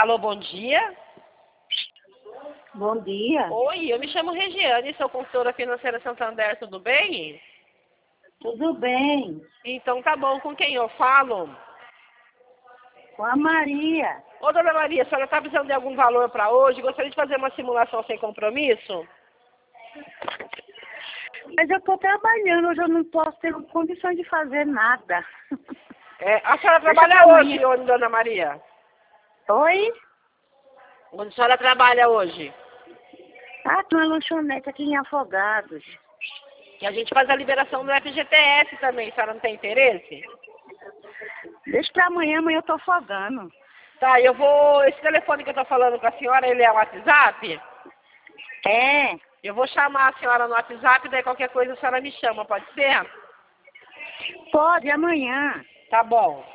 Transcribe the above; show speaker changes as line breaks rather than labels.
Alô, bom dia.
Bom dia.
Oi, eu me chamo Regiane, sou consultora financeira Santander, tudo bem?
Tudo bem?
Então tá bom, com quem eu falo?
Com a Maria.
Ô, dona Maria, a senhora está precisando de algum valor para hoje? Gostaria de fazer uma simulação sem compromisso?
Mas eu estou trabalhando, hoje eu não posso ter condições de fazer nada.
A senhora
Deixa
trabalha
pra
hoje,
amanhã.
dona Maria?
Oi?
Onde a senhora trabalha hoje?
Ah, tem uma lanchonete aqui em Afogados.
Que a gente faz a liberação do FGTS também, a senhora não tem interesse?
Deixa pra amanhã eu tô afogando.
Tá, eu vou... Esse telefone que eu tô falando com a senhora, ele é o WhatsApp?
É,
Eu vou chamar a senhora no WhatsApp, daí qualquer coisa a senhora me chama, pode ser?
pode, amanhã.
Tá bom.